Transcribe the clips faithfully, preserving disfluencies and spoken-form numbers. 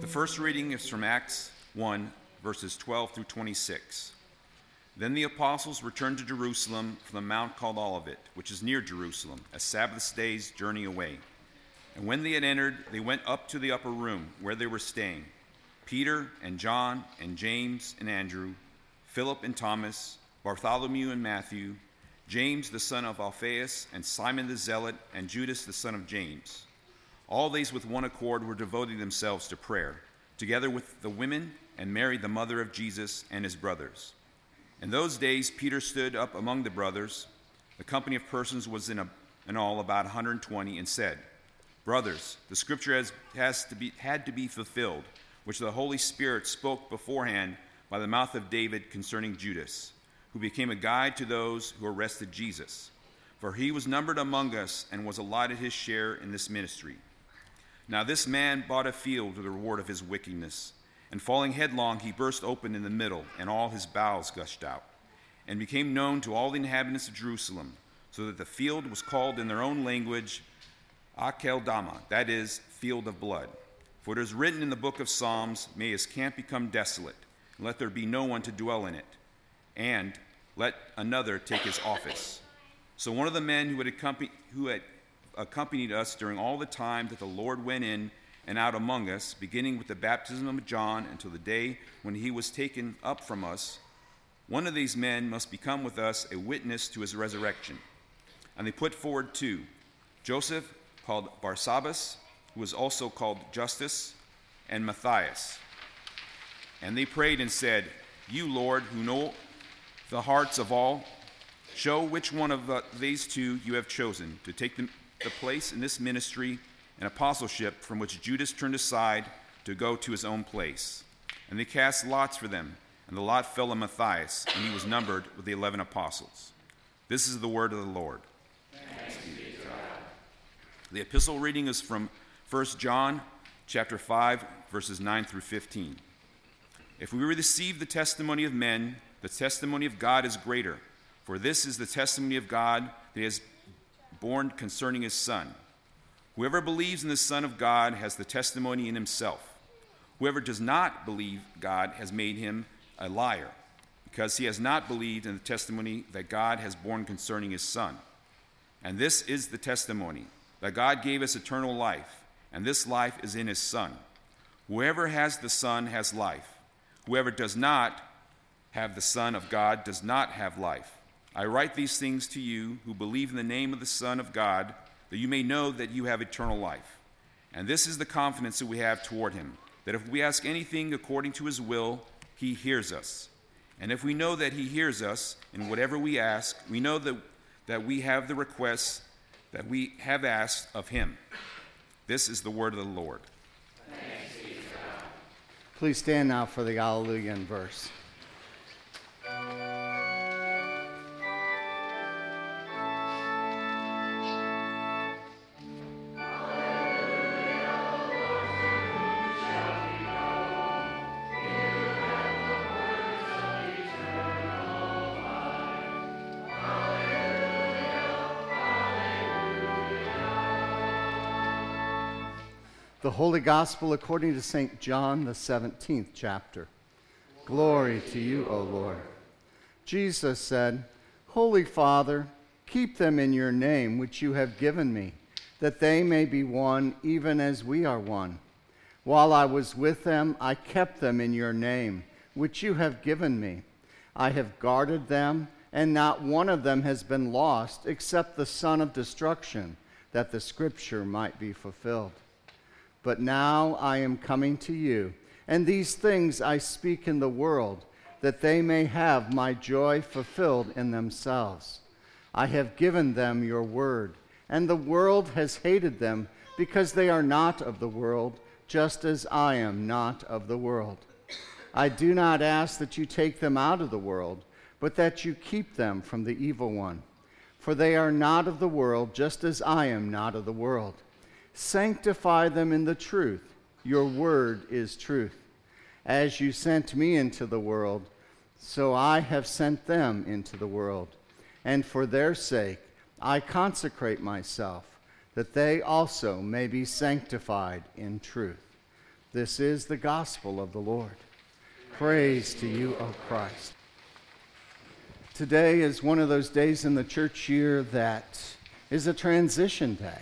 The first reading is from Acts one, verses twelve through twenty-six. Then the apostles returned to Jerusalem from the mount called Olivet, which is near Jerusalem, a Sabbath day's journey away. And when they had entered, they went up to the upper room where they were staying, Peter and John and James and Andrew, Philip and Thomas, Bartholomew and Matthew, James the son of Alphaeus, and Simon the Zealot, and Judas the son of James. All these with one accord were devoting themselves to prayer, together with the women and Mary the mother of Jesus and his brothers. In those days Peter stood up among the brothers. The company of persons was in, a, in all about one hundred twenty, and said, "Brothers, the scripture has, has to be, had to be fulfilled, which the Holy Spirit spoke beforehand by the mouth of David concerning Judas, who became a guide to those who arrested Jesus. For he was numbered among us and was allotted his share in this ministry. Now this man bought a field with the reward of his wickedness, and falling headlong he burst open in the middle, and all his bowels gushed out, and became known to all the inhabitants of Jerusalem, so that the field was called in their own language Akeldama, that is, field of blood. For it is written in the book of Psalms, May his camp become desolate, and let there be no one to dwell in it, and let another take his office. So one of the men who had, accompanied, who had accompanied us during all the time that the Lord went in and out among us, beginning with the baptism of John until the day when he was taken up from us, one of these men must become with us a witness to his resurrection." And they put forward two, Joseph, called Barsabbas, who was also called Justus, and Matthias. And they prayed and said, "You, Lord, who know the hearts of all, show which one of the, these two you have chosen to take the, the place in this ministry and apostleship from which Judas turned aside to go to his own place." And they cast lots for them, and the lot fell on Matthias, and he was numbered with the eleven apostles. This is the word of the Lord. Thanks be to God. The epistle reading is from First John chapter five, verses nine through fifteen. If we receive the testimony of men, the testimony of God is greater, for this is the testimony of God that he has borne concerning his Son. Whoever believes in the Son of God has the testimony in himself. Whoever does not believe God has made him a liar, because he has not believed in the testimony that God has borne concerning his Son. And this is the testimony, that God gave us eternal life, and this life is in his Son. Whoever has the Son has life. Whoever does not have the Son of God does not have life. I write these things to you who believe in the name of the Son of God, that you may know that you have eternal life. And this is the confidence that we have toward him, that if we ask anything according to his will, he hears us. And if we know that he hears us in whatever we ask, we know that, that we have the requests that we have asked of him. This is the word of the Lord. Thanks be to God. Please stand now for the Alleluia verse. The Holy Gospel according to Saint John, the seventeenth chapter. Glory to you, O Lord. Jesus said, "Holy Father, keep them in your name which you have given me, that they may be one even as we are one. While I was with them, I kept them in your name, which you have given me. I have guarded them, and not one of them has been lost except the son of destruction, that the scripture might be fulfilled. But now I am coming to you, and these things I speak in the world, that they may have my joy fulfilled in themselves. I have given them your word, and the world has hated them, because they are not of the world, just as I am not of the world. I do not ask that you take them out of the world, but that you keep them from the evil one. For they are not of the world, just as I am not of the world. Sanctify them in the truth. Your word is truth. As you sent me into the world, so I have sent them into the world. And for their sake I consecrate myself, that they also may be sanctified in truth. This is the gospel of the Lord. Praise to you, O Christ. Today is one of those days in the church year that is a transition day.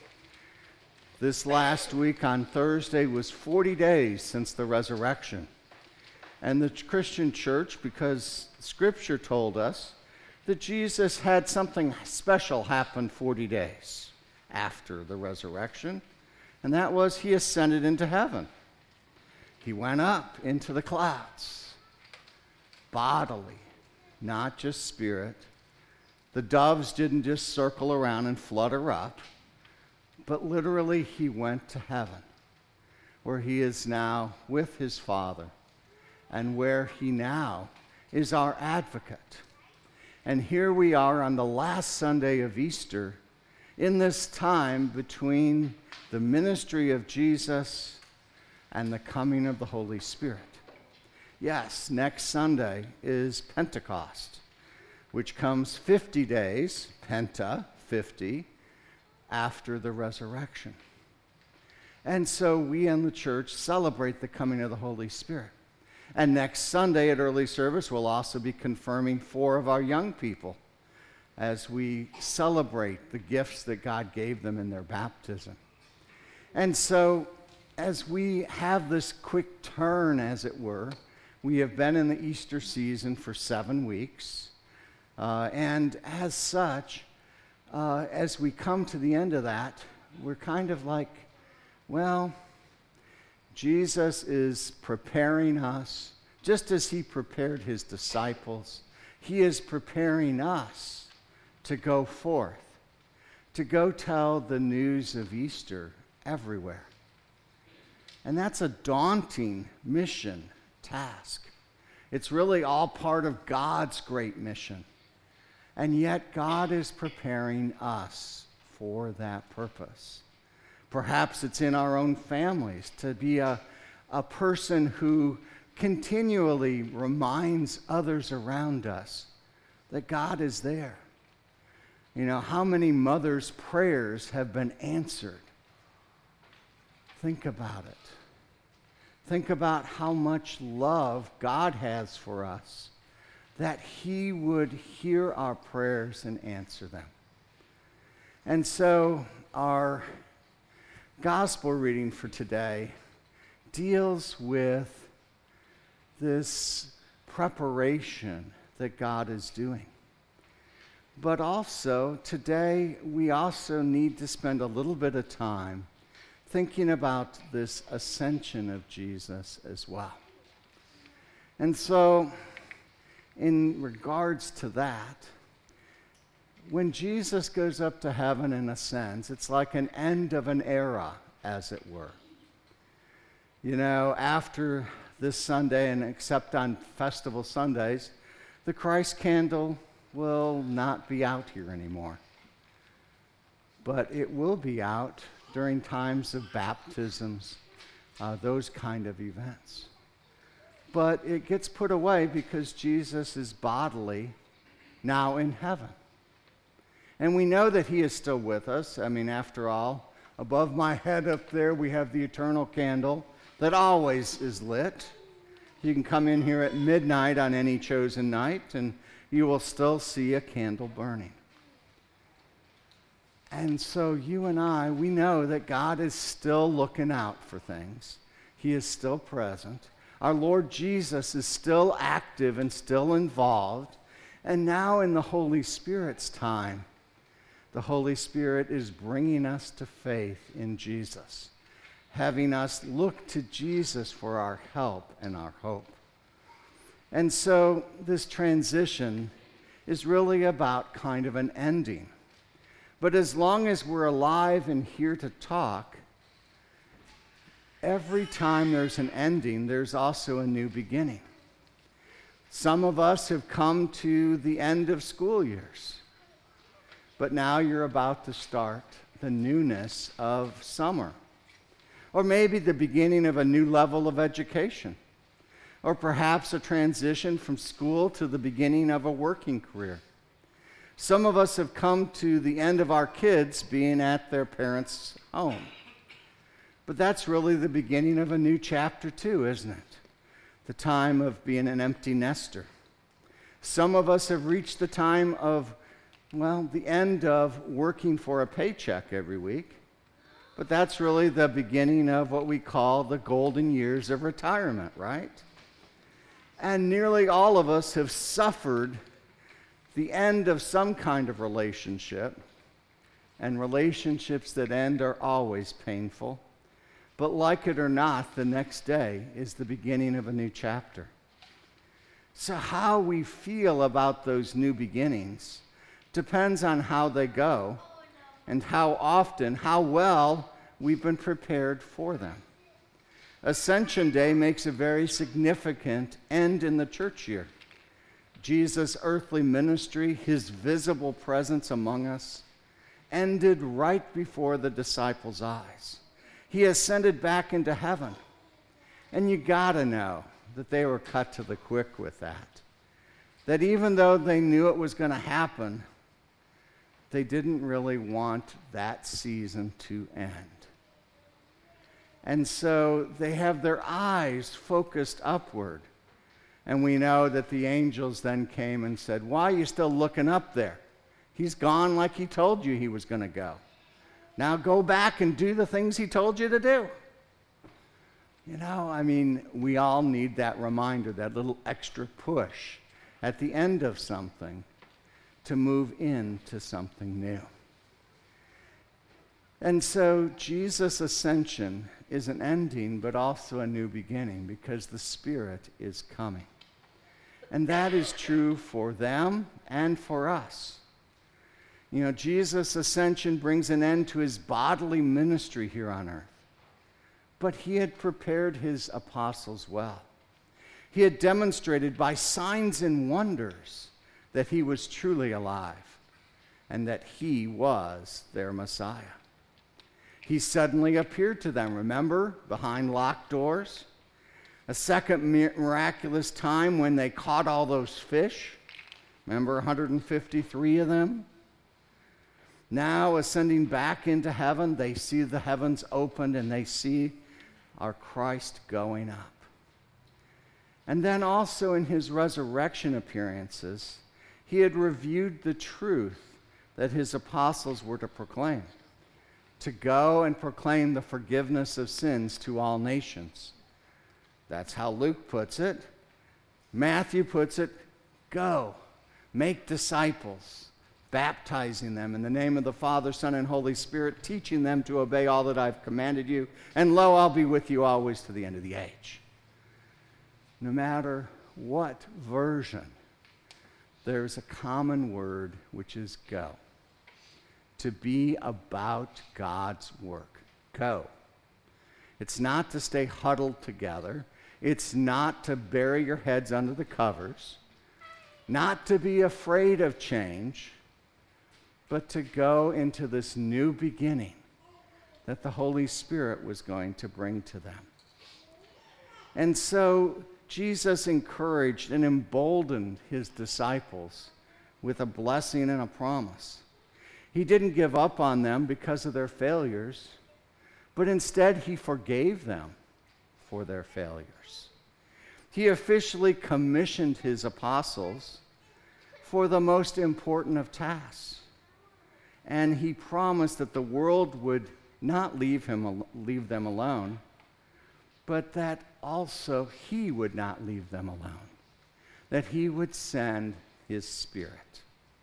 This last week on Thursday was forty days since the resurrection. And the Christian church, because Scripture told us that Jesus had something special happen forty days after the resurrection, and that was he ascended into heaven. He went up into the clouds, bodily, not just spirit. The doves didn't just circle around and flutter up, but literally he went to heaven, where he is now with his Father, and where he now is our advocate. And here we are on the last Sunday of Easter, in this time between the ministry of Jesus and the coming of the Holy Spirit. Yes, next Sunday is Pentecost, which comes fifty days, Penta, fifty, after the resurrection. And so we in the church celebrate the coming of the Holy Spirit. And next Sunday at early service, we'll also be confirming four of our young people as we celebrate the gifts that God gave them in their baptism. And so as we have this quick turn, as it were, we have been in the Easter season for seven weeks. Uh, and as such, uh, as we come to the end of that, we're kind of like, well, Jesus is preparing us, just as he prepared his disciples. He is preparing us to go forth, to go tell the news of Easter everywhere. And that's a daunting mission task. It's really all part of God's great mission. And yet God is preparing us for that purpose. Perhaps it's in our own families to be a, a person who continually reminds others around us that God is there. You know, how many mothers' prayers have been answered? Think about it. Think about how much love God has for us, that he would hear our prayers and answer them. And so our gospel reading for today deals with this preparation that God is doing. But also, today, we also need to spend a little bit of time thinking about this ascension of Jesus as well. And so, in regards to that, when Jesus goes up to heaven and ascends, it's like an end of an era, as it were. You know, after this Sunday, and except on festival Sundays, the Christ candle will not be out here anymore. But it will be out during times of baptisms, uh, those kind of events. But it gets put away because Jesus is bodily now in heaven. And we know that he is still with us. I mean, after all, above my head up there, we have the eternal candle that always is lit. You can come in here at midnight on any chosen night, and you will still see a candle burning. And so you and I, we know that God is still looking out for things. He is still present. Our Lord Jesus is still active and still involved. And now in the Holy Spirit's time, the Holy Spirit is bringing us to faith in Jesus, having us look to Jesus for our help and our hope. And so this transition is really about kind of an ending. But as long as we're alive and here to talk, every time there's an ending, there's also a new beginning. Some of us have come to the end of school years, but now you're about to start the newness of summer. Or maybe the beginning of a new level of education. Or perhaps a transition from school to the beginning of a working career. Some of us have come to the end of our kids being at their parents' home. But that's really the beginning of a new chapter too, isn't it? The time of being an empty nester. Some of us have reached the time of, well, the end of working for a paycheck every week. But that's really the beginning of what we call the golden years of retirement, right? And nearly all of us have suffered the end of some kind of relationship. And relationships that end are always painful. But like it or not, the next day is the beginning of a new chapter. So how we feel about those new beginnings depends on how they go and how often, how well we've been prepared for them. Ascension Day makes a very significant end in the church year. Jesus' earthly ministry, his visible presence among us, ended right before the disciples' eyes. He ascended back into heaven. And you gotta know that they were cut to the quick with that. That even though they knew it was going to happen, they didn't really want that season to end. And so they have their eyes focused upward. And we know that the angels then came and said, "Why are you still looking up there? He's gone like he told you he was going to go. Now go back and do the things he told you to do." You know, I mean, we all need that reminder, that little extra push at the end of something to move into something new. And so Jesus' ascension is an ending, but also a new beginning, because the Spirit is coming. And that is true for them and for us. You know, Jesus' ascension brings an end to his bodily ministry here on earth. But he had prepared his apostles well. He had demonstrated by signs and wonders that he was truly alive and that he was their Messiah. He suddenly appeared to them, remember, behind locked doors. A second miraculous time when they caught all those fish. Remember, one hundred fifty-three of them? Now, ascending back into heaven, they see the heavens opened and they see our Christ going up. And then also in his resurrection appearances, he had reviewed the truth that his apostles were to proclaim, to go and proclaim the forgiveness of sins to all nations. That's how Luke puts it. Matthew puts it, go, make disciples, baptizing them in the name of the Father, Son, and Holy Spirit, teaching them to obey all that I've commanded you, and lo, I'll be with you always to the end of the age. No matter what version, there's a common word, which is go. To be about God's work. Go. It's not to stay huddled together. It's not to bury your heads under the covers. Not to be afraid of change, but to go into this new beginning that the Holy Spirit was going to bring to them. And so Jesus encouraged and emboldened his disciples with a blessing and a promise. He didn't give up on them because of their failures, but instead he forgave them for their failures. He officially commissioned his apostles for the most important of tasks. And he promised that the world would not leave him, leave them alone, but that also he would not leave them alone, that he would send his Spirit.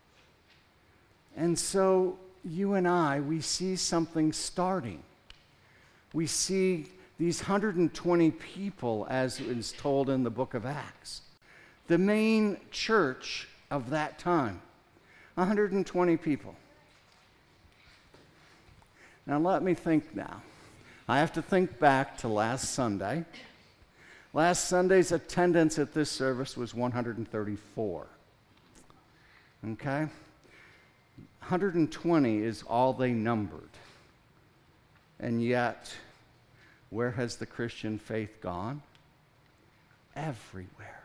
And so you and I, we see something starting. We see these one hundred twenty people, as is told in the book of Acts, the main church of that time, one hundred twenty people. Now let me think now. I have to think back to last Sunday. Last Sunday's attendance at this service was one hundred thirty-four. Okay? one hundred twenty is all they numbered. And yet, where has the Christian faith gone? Everywhere.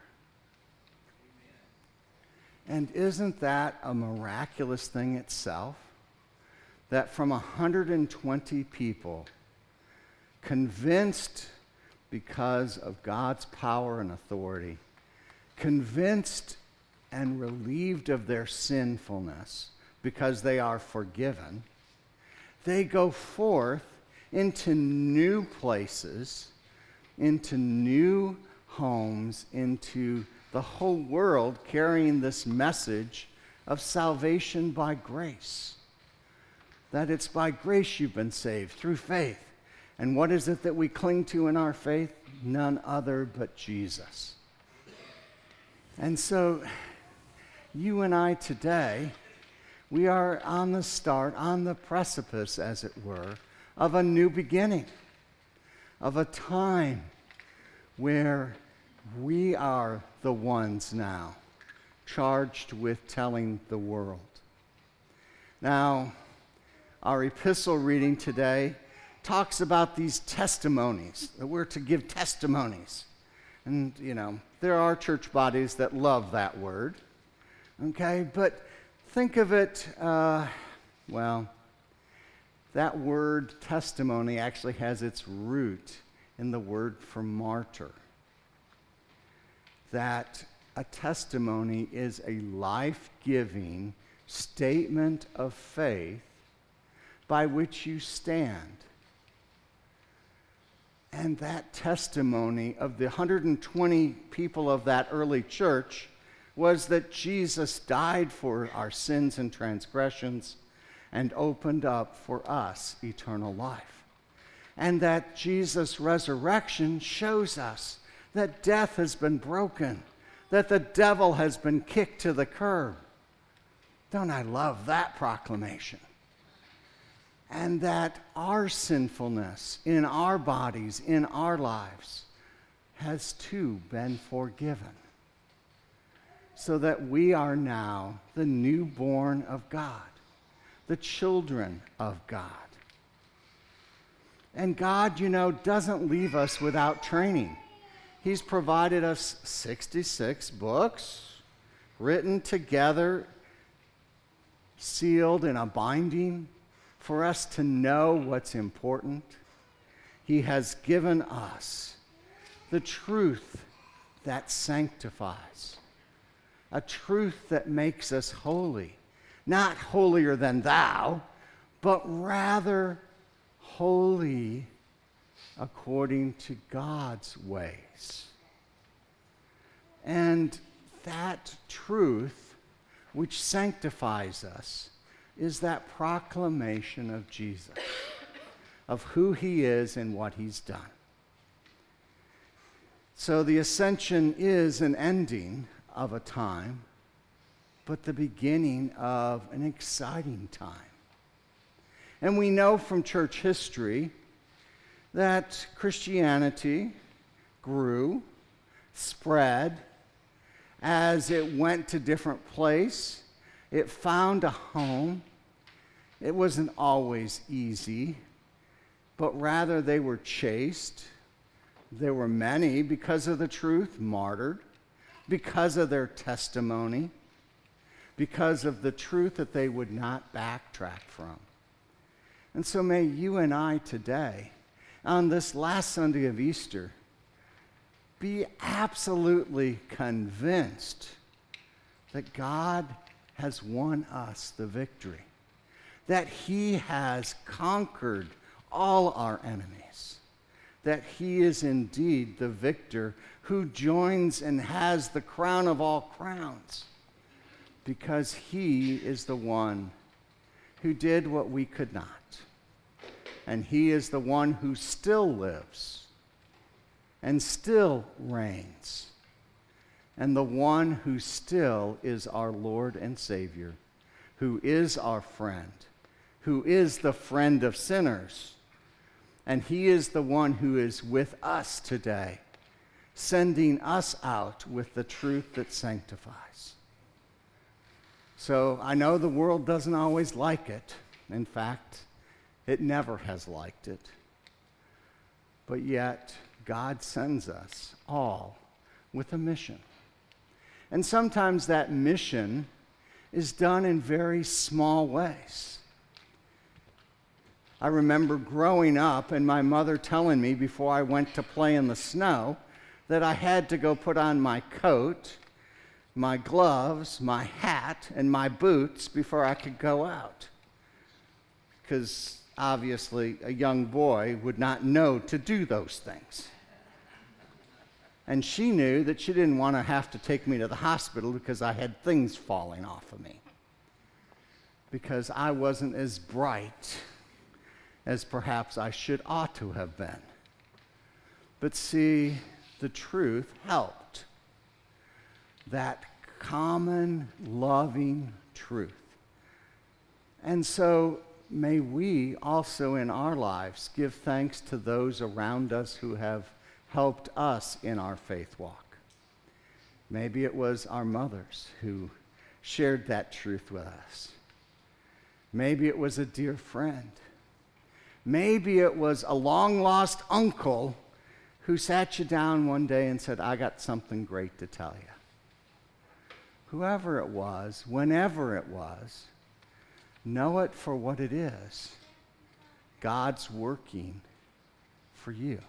And isn't that a miraculous thing itself? That from one hundred twenty people, convinced because of God's power and authority, convinced and relieved of their sinfulness because they are forgiven, they go forth into new places, into new homes, into the whole world, carrying this message of salvation by grace. That it's by grace you've been saved, through faith. And what is it that we cling to in our faith? None other but Jesus. And so, you and I today, we are on the start, on the precipice, as it were, of a new beginning, of a time where we are the ones now charged with telling the world. Now, our epistle reading today talks about these testimonies, that we're to give testimonies. And, you know, there are church bodies that love that word, okay? But think of it, uh, well, that word testimony actually has its root in the word for martyr. That a testimony is a life-giving statement of faith by which you stand. And that testimony of the one hundred twenty people of that early church was that Jesus died for our sins and transgressions and opened up for us eternal life. And that Jesus' resurrection shows us that death has been broken, that the devil has been kicked to the curb. Don't I love that proclamation? And that our sinfulness in our bodies, in our lives, has too been forgiven. So that we are now the newborn of God, the children of God. And God, you know, doesn't leave us without training. He's provided us sixty-six books, written together, sealed in a binding, for us to know what's important. He has given us the truth that sanctifies, a truth that makes us holy, not holier than thou, but rather holy according to God's ways. And that truth which sanctifies us is that proclamation of Jesus, of who he is and what he's done. So the ascension is an ending of a time, but the beginning of an exciting time. And we know from church history that Christianity grew, spread, as it went to different places. It found a home. It wasn't always easy, but rather they were chased. There were many, because of the truth, martyred, because of their testimony, because of the truth that they would not backtrack from. And so may you and I today, on this last Sunday of Easter, be absolutely convinced that God has won us the victory, that he has conquered all our enemies, that he is indeed the victor who joins and has the crown of all crowns, because he is the one who did what we could not. And he is the one who still lives and still reigns, and the one who still is our Lord and Savior, who is our friend, who is the friend of sinners. And he is the one who is with us today, sending us out with the truth that sanctifies. So I know the world doesn't always like it. In fact, it never has liked it. But yet, God sends us all with a mission. And sometimes that mission is done in very small ways. I remember growing up and my mother telling me before I went to play in the snow that I had to go put on my coat, my gloves, my hat, and my boots before I could go out. Because obviously a young boy would not know to do those things. And she knew that she didn't want to have to take me to the hospital because I had things falling off of me. Because I wasn't as bright as perhaps I should ought to have been. But see, the truth helped. That common, loving truth. And so may we also in our lives give thanks to those around us who have helped us in our faith walk. Maybe it was our mothers who shared that truth with us. Maybe it was a dear friend. Maybe it was a long-lost uncle who sat you down one day and said, I got something great to tell you. Whoever it was, whenever it was, know it for what it is. God's working for you.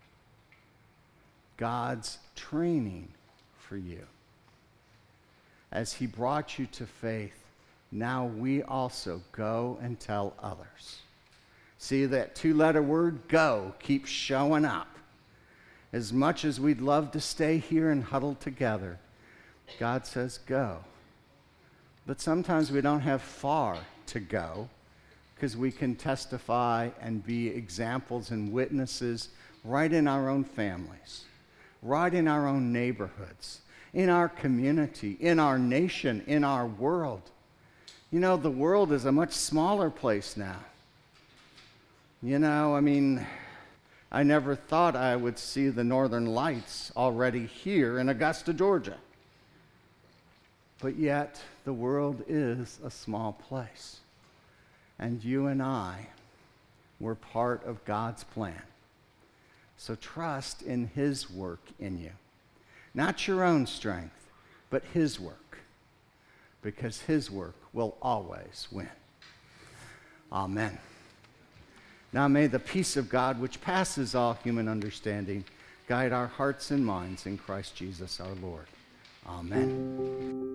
God's training for you. As he brought you to faith, now we also go and tell others. See that two-letter word, go, keeps showing up. As much as we'd love to stay here and huddle together, God says go. But sometimes we don't have far to go because we can testify and be examples and witnesses right in our own families, right in our own neighborhoods, in our community, in our nation, in our world. You know, the world is a much smaller place now. You know, I mean, I never thought I would see the Northern Lights already here in Augusta, Georgia. But yet, the world is a small place. And you and I were part of God's plan. So trust in his work in you. Not your own strength, but his work. Because his work will always win. Amen. Now may the peace of God, which passes all human understanding, guide our hearts and minds in Christ Jesus our Lord. Amen.